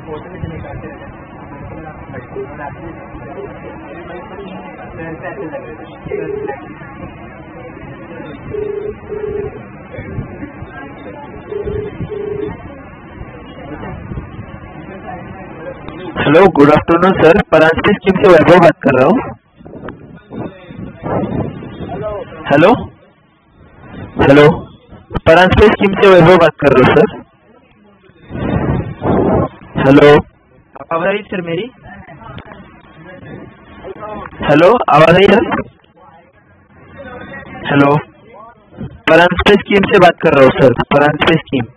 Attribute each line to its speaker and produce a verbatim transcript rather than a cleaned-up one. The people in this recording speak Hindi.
Speaker 1: Hello, good afternoon sir. Paranjape scheme से वैभव बात कर रहा हूँ। हेलो हेलो, परांजपे स्कीम से वैभव बात कर रहा हूँ सर। हेलो, आवाज आ रही सर मेरी? हेलो, आवाज आई सर? हेलो, परांजपे स्कीम से बात कर रहा हूँ सर। परांजपे स्कीम।